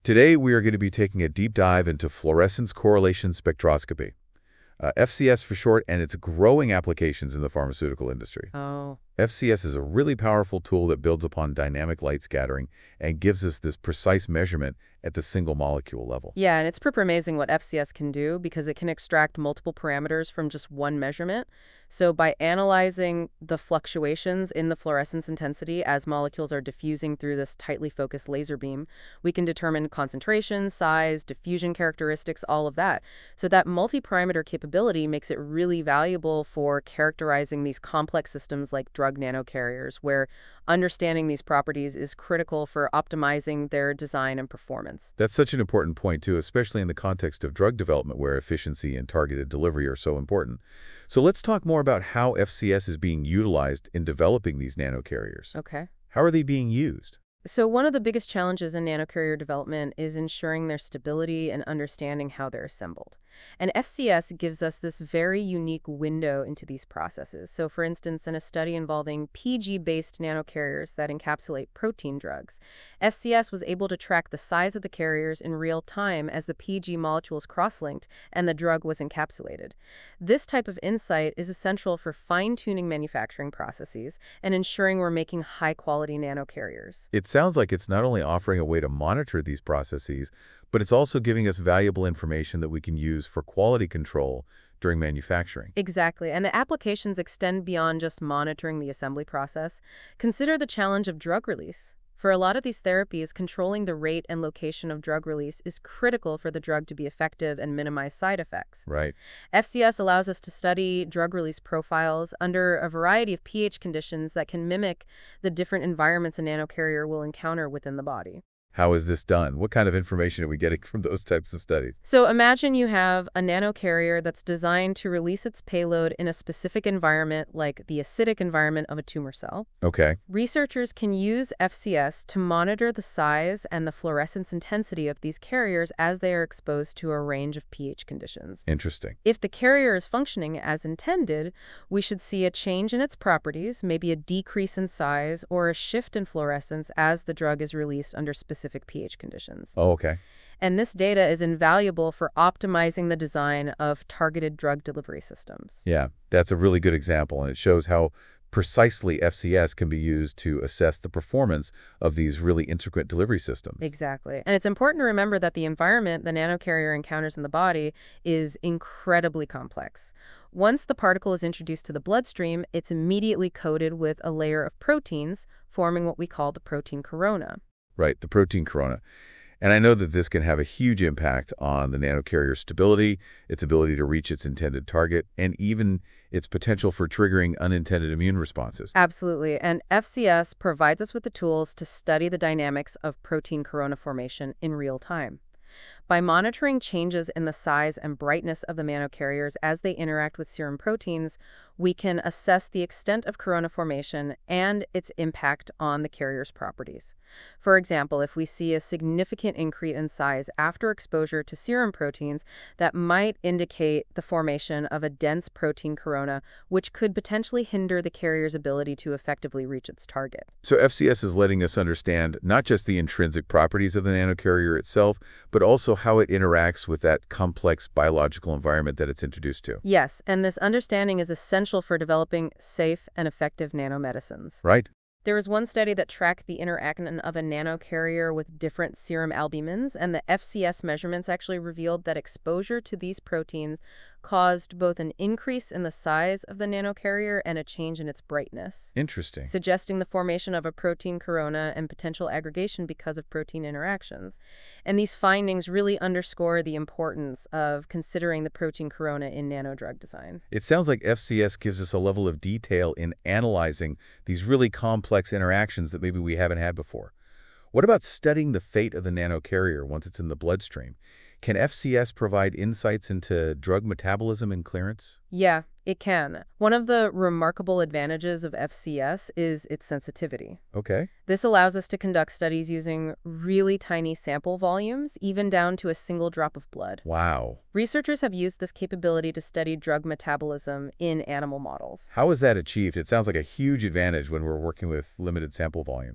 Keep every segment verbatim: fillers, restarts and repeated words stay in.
Today, we are going to be taking a deep dive into fluorescence correlation spectroscopy, uh, F C S for short, and its growing applications in the pharmaceutical industry. Oh, F C S is a really powerful tool that builds upon dynamic light scattering and gives us this precise measurement at the single molecule level. yeah, and it's pretty amazing what F C S can do because it can extract multiple parameters from just one measurement. So by analyzing the fluctuations in the fluorescence intensity as molecules are diffusing through this tightly focused laser beam, we can determine concentration, size, diffusion characteristics, all of that. So that multi-parameter capability makes it really valuable for characterizing these complex systems like drug nanocarriers, where understanding these properties is critical for optimizing their design and performance. That's such an important point, too, especially in the context of drug development where efficiency and targeted delivery are so important. So let's talk more about how F C S is being utilized in developing these nanocarriers. Okay. How are they being used? So one of the biggest challenges in nanocarrier development is ensuring their stability and understanding how they're assembled. And F C S gives us this very unique window into these processes. So for instance, in a study involving P G-based nanocarriers that encapsulate protein drugs, F C S was able to track the size of the carriers in real time as the P G molecules cross-linked and the drug was encapsulated. This type of insight is essential for fine-tuning manufacturing processes and ensuring we're making high-quality nanocarriers. It sounds like it's not only offering a way to monitor these processes, but it's also giving us valuable information that we can use for quality control during manufacturing. Exactly, and the applications extend beyond just monitoring the assembly process. Consider the challenge of drug release. For a lot of these therapies, controlling the rate and location of drug release is critical for the drug to be effective and minimize side effects. Right. F C S allows us to study drug release profiles under a variety of pH conditions that can mimic the different environments a nanocarrier will encounter within the body. How is this done? What kind of information are we getting from those types of studies? So imagine you have a nanocarrier that's designed to release its payload in a specific environment, like the acidic environment of a tumor cell. Okay. Researchers can use F C S to monitor the size and the fluorescence intensity of these carriers as they are exposed to a range of pH conditions. Interesting. If the carrier is functioning as intended, we should see a change in its properties, maybe a decrease in size or a shift in fluorescence as the drug is released under specific pH conditions. Oh, okay. And this data is invaluable for optimizing the design of targeted drug delivery systems. Yeah, that's a really good example, and it shows how precisely F C S can be used to assess the performance of these really intricate delivery systems. Exactly. And it's important to remember that the environment the nanocarrier encounters in the body is incredibly complex. Once the particle is introduced to the bloodstream, it's immediately coated with a layer of proteins, forming what we call the protein corona. Right, the protein corona. And I know that this can have a huge impact on the nanocarrier's stability, its ability to reach its intended target, and even its potential for triggering unintended immune responses. Absolutely. And F C S provides us with the tools to study the dynamics of protein corona formation in real time. By monitoring changes in the size and brightness of the nanocarriers as they interact with serum proteins, we can assess the extent of corona formation and its impact on the carrier's properties. For example, if we see a significant increase in size after exposure to serum proteins, that might indicate the formation of a dense protein corona, which could potentially hinder the carrier's ability to effectively reach its target. So F C S is letting us understand not just the intrinsic properties of the nanocarrier itself, but also how it interacts with that complex biological environment that it's introduced to. Yes, and this understanding is essential for developing safe and effective nanomedicines. Right? There was one study that tracked the interaction of a nanocarrier with different serum albumins, and the F C S measurements actually revealed that exposure to these proteins caused both an increase in the size of the nanocarrier and a change in its brightness, Interesting. suggesting the formation of a protein corona and potential aggregation because of protein interactions. And these findings really underscore the importance of considering the protein corona in nanodrug design. It sounds like F C S gives us a level of detail in analyzing these really complex interactions that maybe we haven't had before. What about studying the fate of the nanocarrier once it's in the bloodstream? Can F C S provide insights into drug metabolism and clearance? Yeah, it can. One of the remarkable advantages of F C S is its sensitivity. Okay. This allows us to conduct studies using really tiny sample volumes, even down to a single drop of blood. Wow. Researchers have used this capability to study drug metabolism in animal models. How is that achieved? It sounds like a huge advantage when we're working with limited sample volumes.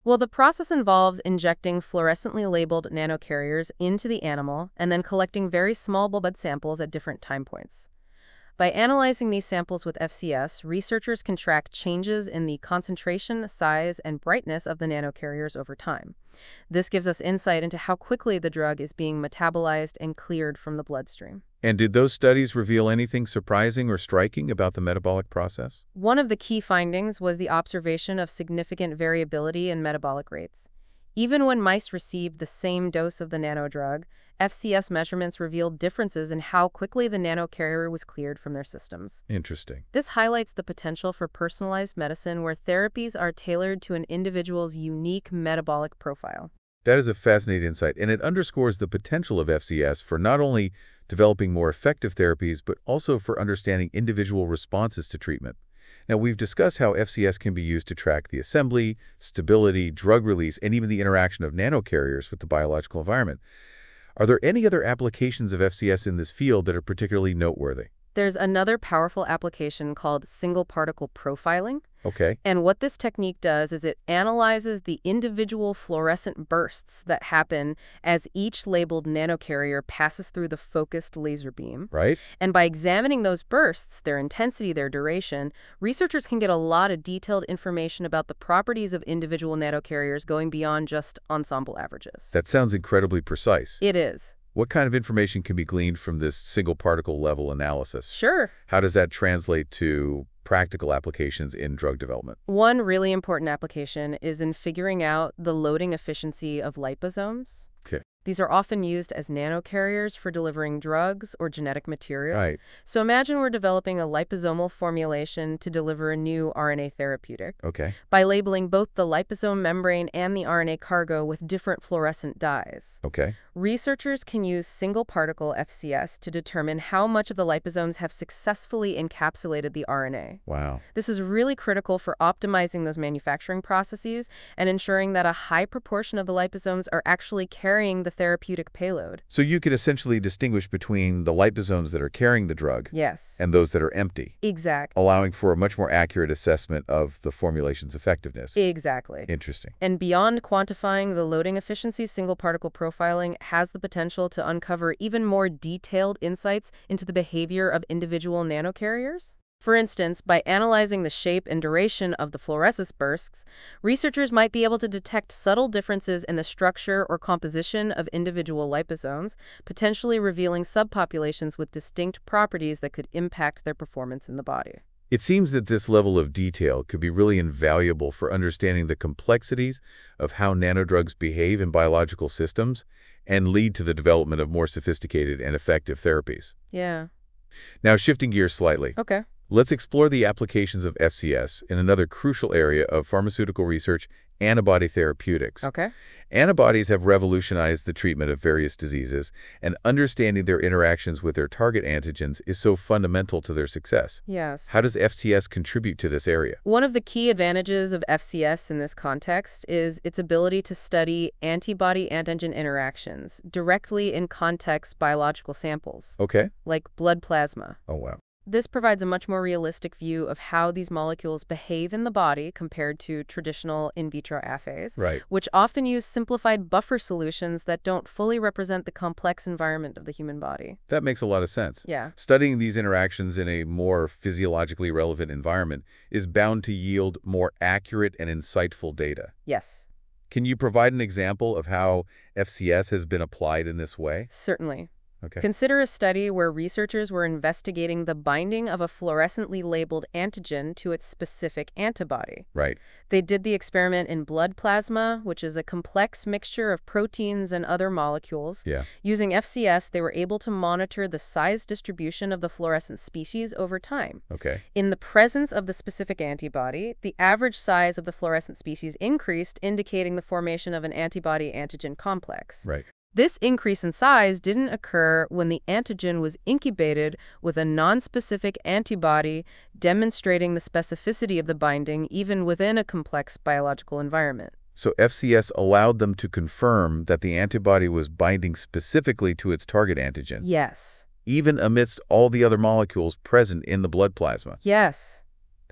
Well, the process involves injecting fluorescently labeled nanocarriers into the animal and then collecting very small blood samples at different time points. By analyzing these samples with F C S, researchers can track changes in the concentration, size, and brightness of the nanocarriers over time. This gives us insight into how quickly the drug is being metabolized and cleared from the bloodstream. And did those studies reveal anything surprising or striking about the metabolic process? One of the key findings was the observation of significant variability in metabolic rates. Even when mice received the same dose of the nanodrug, F C S measurements revealed differences in how quickly the nanocarrier was cleared from their systems. Interesting. This highlights the potential for personalized medicine where therapies are tailored to an individual's unique metabolic profile. That is a fascinating insight, and it underscores the potential of F C S for not only developing more effective therapies, but also for understanding individual responses to treatment. Now, we've discussed how F C S can be used to track the assembly, stability, drug release, and even the interaction of nanocarriers with the biological environment. Are there any other applications of F C S in this field that are particularly noteworthy? There's another powerful application called single particle profiling. Okay. And what this technique does is it analyzes the individual fluorescent bursts that happen as each labeled nanocarrier passes through the focused laser beam. Right. And by examining those bursts, their intensity, their duration, researchers can get a lot of detailed information about the properties of individual nanocarriers going beyond just ensemble averages. That sounds incredibly precise. It is. What kind of information can be gleaned from this single particle level analysis? Sure. How does that translate to practical applications in drug development? One really important application is in figuring out the loading efficiency of liposomes. Okay. These are often used as nanocarriers for delivering drugs or genetic material. Right. So imagine we're developing a liposomal formulation to deliver a new R N A therapeutic. Okay. By labeling both the liposome membrane and the R N A cargo with different fluorescent dyes. Okay. Researchers can use single-particle F C S to determine how much of the liposomes have successfully encapsulated the R N A. Wow. This is really critical for optimizing those manufacturing processes and ensuring that a high proportion of the liposomes are actually carrying the therapeutic payload. So you could essentially distinguish between the liposomes that are carrying the drug Yes. and those that are empty, Exactly. allowing for a much more accurate assessment of the formulation's effectiveness. Exactly. Interesting. And beyond quantifying the loading efficiency, single-particle profiling has the potential to uncover even more detailed insights into the behavior of individual nanocarriers. For instance, by analyzing the shape and duration of the fluorescence bursts, researchers might be able to detect subtle differences in the structure or composition of individual liposomes, potentially revealing subpopulations with distinct properties that could impact their performance in the body. It seems that this level of detail could be really invaluable for understanding the complexities of how nanodrugs behave in biological systems and lead to the development of more sophisticated and effective therapies. Yeah. Now, shifting gears slightly. Okay. Let's explore the applications of F C S in another crucial area of pharmaceutical research, antibody therapeutics. Okay. Antibodies have revolutionized the treatment of various diseases, and understanding their interactions with their target antigens is so fundamental to their success. Yes. How does F C S contribute to this area? One of the key advantages of F C S in this context is its ability to study antibody-antigen interactions directly in context biological samples, Okay. like blood plasma. Oh, wow. This provides a much more realistic view of how these molecules behave in the body compared to traditional in vitro assays, Right. which often use simplified buffer solutions that don't fully represent the complex environment of the human body. That makes a lot of sense. Yeah. Studying these interactions in a more physiologically relevant environment is bound to yield more accurate and insightful data. Yes, Can you provide an example of how F C S has been applied in this way? certainly. Okay. Consider a study where researchers were investigating the binding of a fluorescently labeled antigen to its specific antibody. Right. They did the experiment in blood plasma, which is a complex mixture of proteins and other molecules. Yeah. Using F C S, they were able to monitor the size distribution of the fluorescent species over time. Okay. In the presence of the specific antibody, the average size of the fluorescent species increased, indicating the formation of an antibody-antigen complex. Right. This increase in size didn't occur when the antigen was incubated with a nonspecific antibody, demonstrating the specificity of the binding even within a complex biological environment. So F C S allowed them to confirm that the antibody was binding specifically to its target antigen, Yes. even amidst all the other molecules present in the blood plasma. Yes.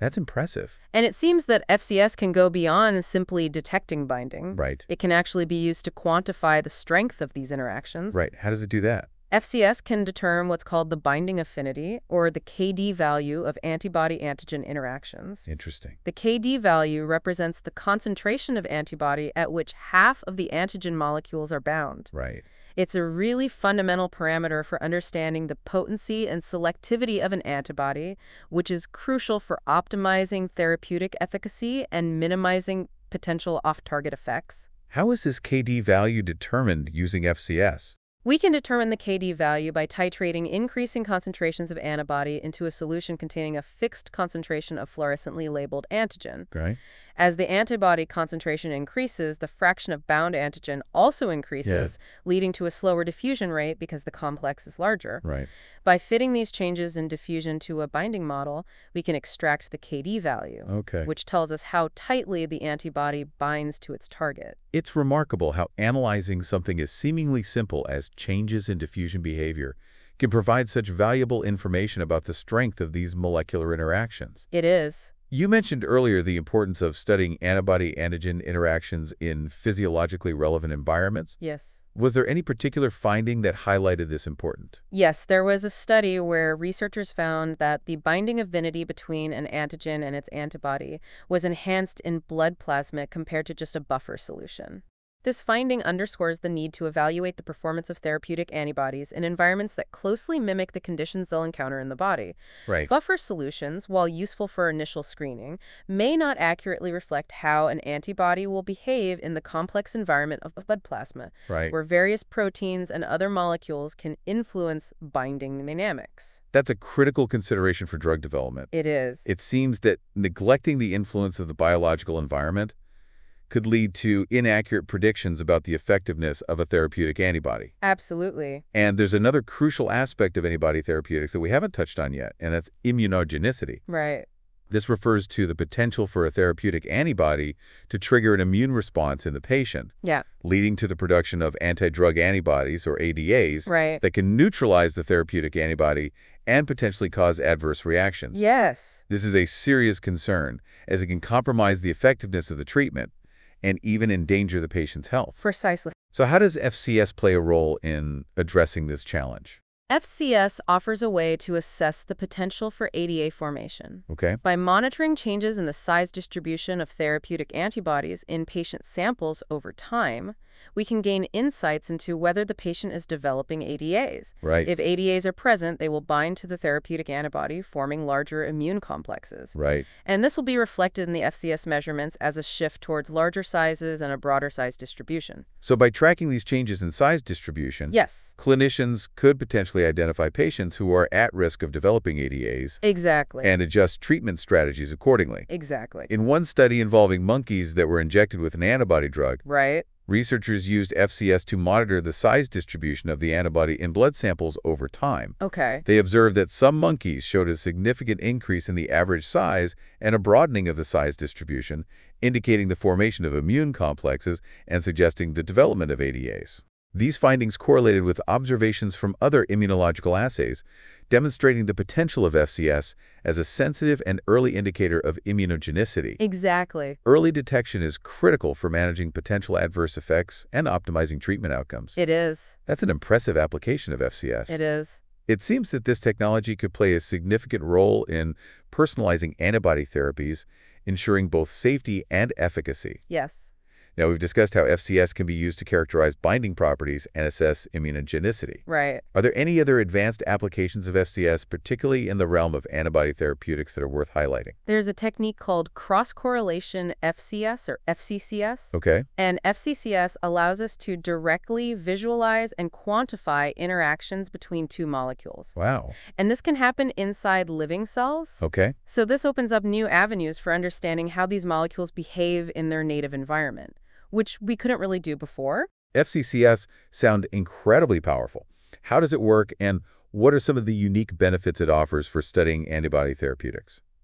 That's impressive. And it seems that F C S can go beyond simply detecting binding. Right. It can actually be used to quantify the strength of these interactions. Right. How does it do that? F C S can determine what's called the binding affinity, or the K D value of antibody-antigen interactions. Interesting. The K D value represents the concentration of antibody at which half of the antigen molecules are bound. Right. It's a really fundamental parameter for understanding the potency and selectivity of an antibody, which is crucial for optimizing therapeutic efficacy and minimizing potential off-target effects. How is this K D value determined using F C S? We can determine the K D value by titrating increasing concentrations of antibody into a solution containing a fixed concentration of fluorescently labeled antigen. Right. As the antibody concentration increases, the fraction of bound antigen also increases, leading to a slower diffusion rate because the complex is larger. Right. By fitting these changes in diffusion to a binding model, we can extract the K D value, Okay. which tells us how tightly the antibody binds to its target. It's remarkable how analyzing something as seemingly simple as changes in diffusion behavior can provide such valuable information about the strength of these molecular interactions. It is. You mentioned earlier the importance of studying antibody-antigen interactions in physiologically relevant environments. Yes. Was there any particular finding that highlighted this importance? Yes, there was a study where researchers found that the binding affinity between an antigen and its antibody was enhanced in blood plasma compared to just a buffer solution. This finding underscores the need to evaluate the performance of therapeutic antibodies in environments that closely mimic the conditions they'll encounter in the body. Right. Buffer solutions, while useful for initial screening, may not accurately reflect how an antibody will behave in the complex environment of blood plasma, Right. where various proteins and other molecules can influence binding dynamics. That's a critical consideration for drug development. It is. It seems that neglecting the influence of the biological environment could lead to inaccurate predictions about the effectiveness of a therapeutic antibody. Absolutely. And there's another crucial aspect of antibody therapeutics that we haven't touched on yet, and that's immunogenicity. Right. This refers to the potential for a therapeutic antibody to trigger an immune response in the patient, Yeah. leading to the production of anti-drug antibodies, or A D As, Right. that can neutralize the therapeutic antibody and potentially cause adverse reactions. Yes. This is a serious concern, as it can compromise the effectiveness of the treatment and even endanger the patient's health. Precisely. So how does F C S play a role in addressing this challenge? F C S offers a way to assess the potential for A D A formation. Okay. By monitoring changes in the size distribution of therapeutic antibodies in patient samples over time, we can gain insights into whether the patient is developing A D As. Right. If A D As are present, they will bind to the therapeutic antibody, forming larger immune complexes. Right. And this will be reflected in the F C S measurements as a shift towards larger sizes and a broader size distribution. So by tracking these changes in size distribution, Yes. clinicians could potentially identify patients who are at risk of developing A D As Exactly. and adjust treatment strategies accordingly. Exactly. In one study involving monkeys that were injected with an antibody drug, Right. researchers used F C S to monitor the size distribution of the antibody in blood samples over time. Okay. They observed that some monkeys showed a significant increase in the average size and a broadening of the size distribution, indicating the formation of immune complexes and suggesting the development of A D As. These findings correlated with observations from other immunological assays, demonstrating the potential of F C S as a sensitive and early indicator of immunogenicity. Exactly. Early detection is critical for managing potential adverse effects and optimizing treatment outcomes. It is. That's an impressive application of F C S. It is. It seems that this technology could play a significant role in personalizing antibody therapies, ensuring both safety and efficacy. Yes. Now, we've discussed how F C S can be used to characterize binding properties and assess immunogenicity. Right. Are there any other advanced applications of F C S, particularly in the realm of antibody therapeutics, that are worth highlighting? There's a technique called cross-correlation F C S or F C C S. Okay. And F C C S allows us to directly visualize and quantify interactions between two molecules. Wow. And this can happen inside living cells. Okay. So this opens up new avenues for understanding how these molecules behave in their native environment, which we couldn't really do before. F C C S sound incredibly powerful. How does it work, and what are some of the unique benefits it offers for studying antibody therapeutics?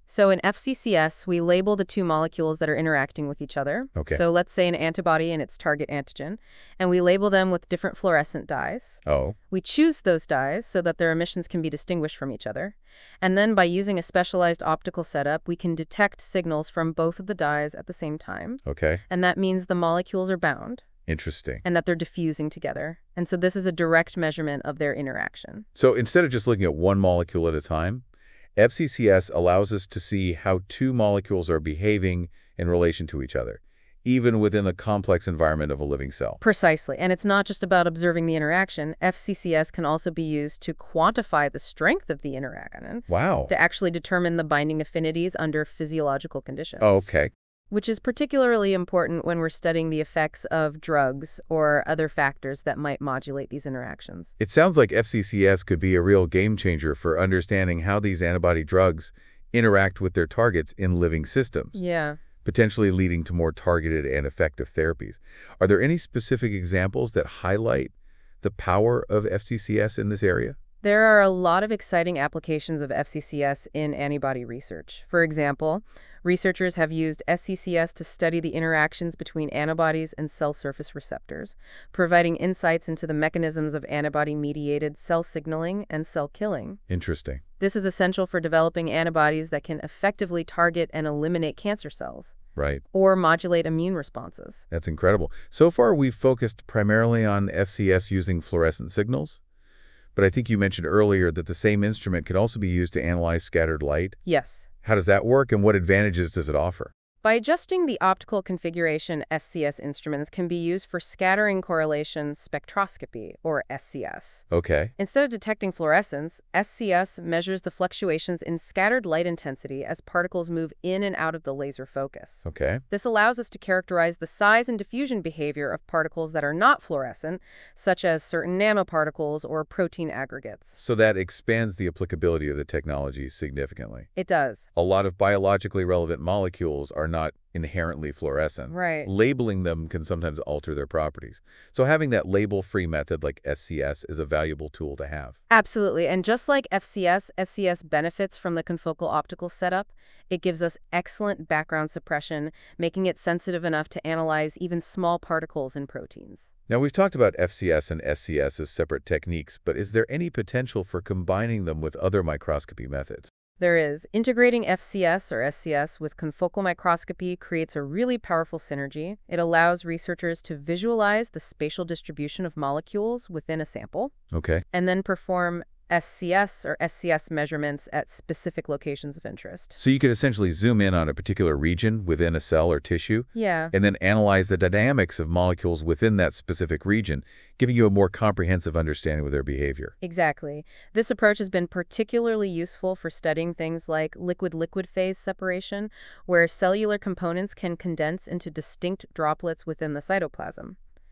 So in F C C S, we label the two molecules that are interacting with each other. Okay. So let's say an antibody and its target antigen, and we label them with different fluorescent dyes. Oh, We choose those dyes so that their emissions can be distinguished from each other. And then by using a specialized optical setup, we can detect signals from both of the dyes at the same time. okay. And that means the molecules are bound Interesting. and that they're diffusing together. And so this is a direct measurement of their interaction. So instead of just looking at one molecule at a time, F C C S allows us to see how two molecules are behaving in relation to each other, even within the complex environment of a living cell. Precisely. And it's not just about observing the interaction. F C C S can also be used to quantify the strength of the interaction, Wow. to actually determine the binding affinities under physiological conditions. Oh, okay. Which is particularly important when we're studying the effects of drugs or other factors that might modulate these interactions. It sounds like F C C S could be a real game changer for understanding how these antibody drugs interact with their targets in living systems, Yeah. potentially leading to more targeted and effective therapies. Are there any specific examples that highlight the power of F C C S in this area? There are a lot of exciting applications of F C C S in antibody research. For example, researchers have used F C C S to study the interactions between antibodies and cell surface receptors, providing insights into the mechanisms of antibody-mediated cell signaling and cell killing. Interesting. This is essential for developing antibodies that can effectively target and eliminate cancer cells Right. or modulate immune responses. That's incredible. So far, we've focused primarily on F C S using fluorescent signals, but I think you mentioned earlier that the same instrument could also be used to analyze scattered light. Yes. How does that work, and what advantages does it offer? By adjusting the optical configuration, S C S instruments can be used for scattering correlation spectroscopy, or S C S. Okay. Instead of detecting fluorescence, S C S measures the fluctuations in scattered light intensity as particles move in and out of the laser focus. Okay. This allows us to characterize the size and diffusion behavior of particles that are not fluorescent, such as certain nanoparticles or protein aggregates. So that expands the applicability of the technology significantly. It does. A lot of biologically relevant molecules are not inherently fluorescent. Right. Labeling them can sometimes alter their properties. So having that label-free method like S C S is a valuable tool to have. Absolutely. And just like F C S, S C S benefits from the confocal optical setup. It gives us excellent background suppression, making it sensitive enough to analyze even small particles in proteins. Now, we've talked about F C S and S C S as separate techniques, but is there any potential for combining them with other microscopy methods? There is. Integrating F C S or S C S with confocal microscopy creates a really powerful synergy. It allows researchers to visualize the spatial distribution of molecules within a sample Okay. and then perform S C S or S C S measurements at specific locations of interest. So you could essentially zoom in on a particular region within a cell or tissue, Yeah. and then analyze the dynamics of molecules within that specific region, giving you a more comprehensive understanding of their behavior. Exactly. This approach has been particularly useful for studying things like liquid-liquid phase separation, where cellular components can condense into distinct droplets within the cytoplasm.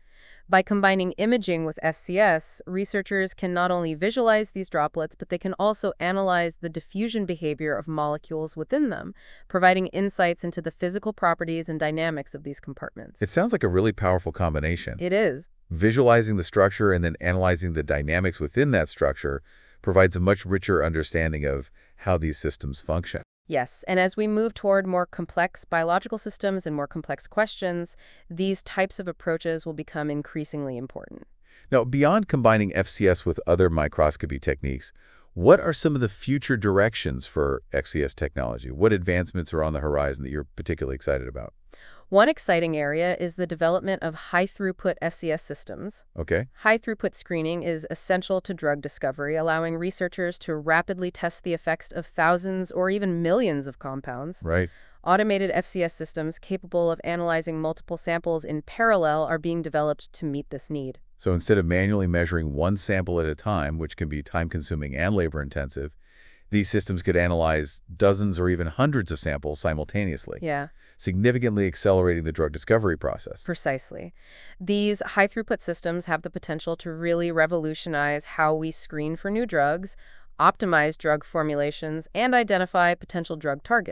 By combining imaging with S C S, researchers can not only visualize these droplets, but they can also analyze the diffusion behavior of molecules within them, providing insights into the physical properties and dynamics of these compartments. It sounds like a really powerful combination. It is. Visualizing the structure and then analyzing the dynamics within that structure provides a much richer understanding of how these systems function. Yes, and as we move toward more complex biological systems and more complex questions, these types of approaches will become increasingly important. Now, beyond combining F C S with other microscopy techniques, what are some of the future directions for X C S technology? What advancements are on the horizon that you're particularly excited about? One exciting area is the development of high-throughput F C S systems. Okay. High-throughput screening is essential to drug discovery, allowing researchers to rapidly test the effects of thousands or even millions of compounds. Right. Automated F C S systems capable of analyzing multiple samples in parallel are being developed to meet this need. So instead of manually measuring one sample at a time, which can be time-consuming and labor-intensive, these systems could analyze dozens or even hundreds of samples simultaneously, Yeah. significantly accelerating the drug discovery process. Precisely. These high-throughput systems have the potential to really revolutionize how we screen for new drugs, optimize drug formulations, and identify potential drug targets.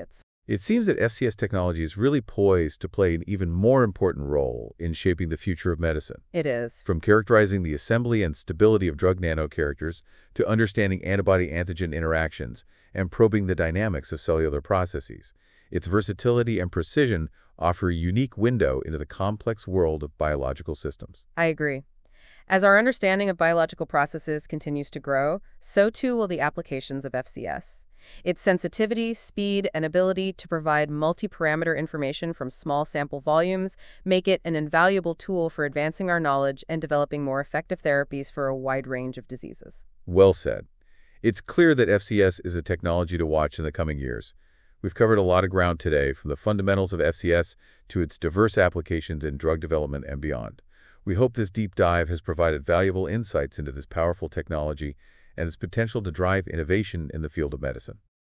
It seems that F C S technology is really poised to play an even more important role in shaping the future of medicine. It is. From characterizing the assembly and stability of drug nanocharacters to understanding antibody-antigen interactions and probing the dynamics of cellular processes, its versatility and precision offer a unique window into the complex world of biological systems. I agree. As our understanding of biological processes continues to grow, so too will the applications of F C S. Its sensitivity, speed, and ability to provide multi-parameter information from small sample volumes make it an invaluable tool for advancing our knowledge and developing more effective therapies for a wide range of diseases. Well said. It's clear that F C S is a technology to watch in the coming years. We've covered a lot of ground today, from the fundamentals of F C S to its diverse applications in drug development and beyond. We hope this deep dive has provided valuable insights into this powerful technology and its potential to drive innovation in the field of medicine.